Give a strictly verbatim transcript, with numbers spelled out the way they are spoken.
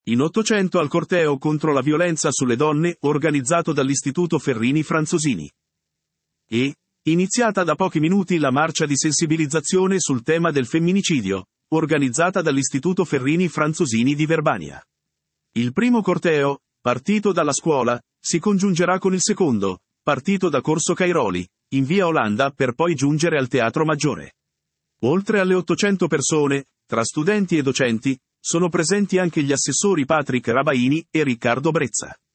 In Ottocento al corteo contro la violenza sulle donne, organizzato dall'Istituto Ferrini Franzosini. E, iniziata da pochi minuti la marcia di sensibilizzazione sul tema del femminicidio, organizzata dall'Istituto Ferrini Franzosini di Verbania. Il primo corteo, partito dalla scuola, si congiungerà con il secondo, partito da Corso Cairoli, in via Olanda per poi giungere al Teatro Maggiore. Oltre alle ottocento persone, tra studenti e docenti, sono presenti anche gli assessori Patrick Rabaini e Riccardo Brezza.